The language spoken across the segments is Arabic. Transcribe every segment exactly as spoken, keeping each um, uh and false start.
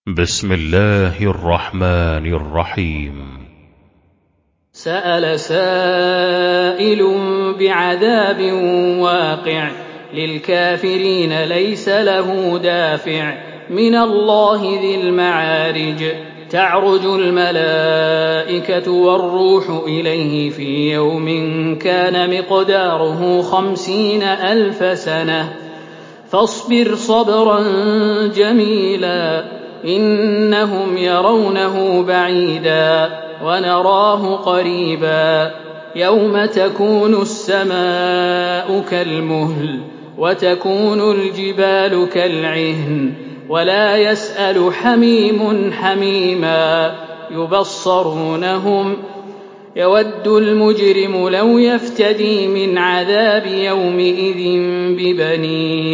بسم الله الرحمن الرحيم. سأل سائل بعذاب واقع للكافرين ليس له دافع من الله ذي المعارج تعرج الملائكة والروح إليه في يوم كان مقداره خمسين ألف سنة فاصبر صبرا جميلا إنهم يرونه بعيدا ونراه قريبا يوم تكون السماء كالمهل وتكون الجبال كالعهن ولا يسأل حميم حميما يبصرونهم يود المجرم لو يفتدي من عذاب يومئذ ببنيه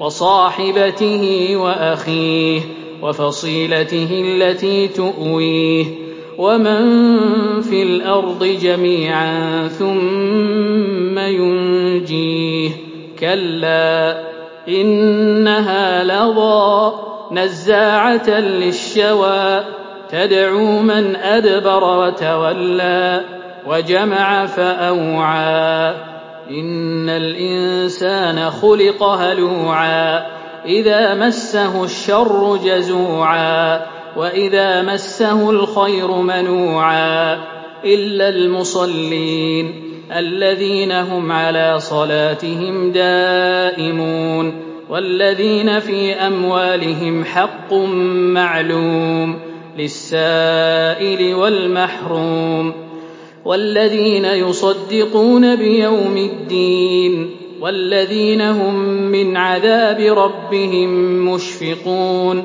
وصاحبته وأخيه وفصيلته التي تؤويه ومن في الأرض جميعا ثم ينجيه كلا إنها لظى نزاعة للشوى تدعو من أدبر وتولى وجمع فأوعى إن الإنسان خلق هلوعا إذا مسه الشر جزوعا وإذا مسه الخير منوعا إلا المصلين الذين هم على صلاتهم دائمون والذين في أموالهم حق معلوم للسائل والمحروم والذين يصدقون بيوم الدين والذين هم من عذاب ربهم مشفقون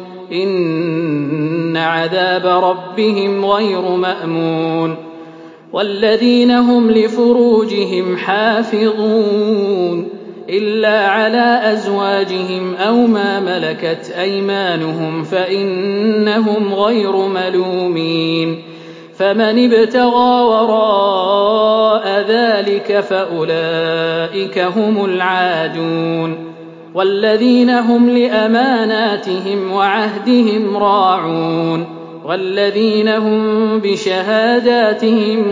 إن عذاب ربهم غير مأمون والذين هم لفروجهم حافظون إلا على أزواجهم أو ما ملكت أيمانهم فإنهم غير ملومين فمن ابتغى وراء ذلك فأولئك هم العادون والذين هم لأماناتهم وعهدهم راعون والذين هم بشهاداتهم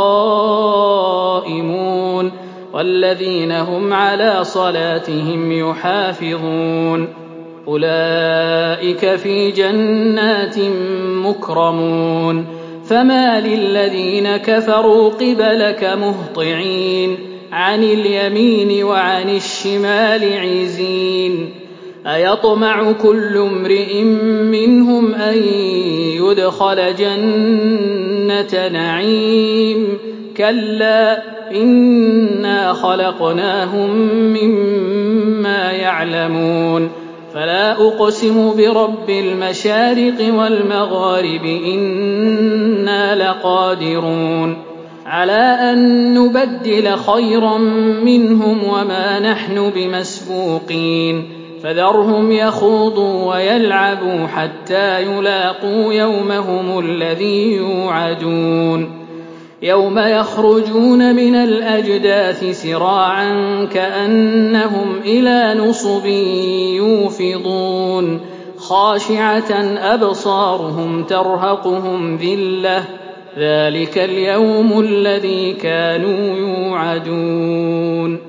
قائمون والذين هم على صلاتهم يحافظون أولئك في جنات مكرمون فما للذين كفروا قبلك مهطعين عن اليمين وعن الشمال عزين أيطمع كل امرئ منهم أن يدخل جنة نعيم كلا إنا خلقناهم مما يعلمون فلا أقسم برب المشارق والمغارب إنا لقادرون على أن نبدل خيرا منهم وما نحن بمسبوقين فذرهم يخوضوا ويلعبوا حتى يلاقوا يومهم الذي يوعدون يوم يخرجون من الأجداث سراعا كأنهم إلى نصب يوفضون خاشعة أبصارهم ترهقهم ذلة ذلك اليوم الذي كانوا يوعدون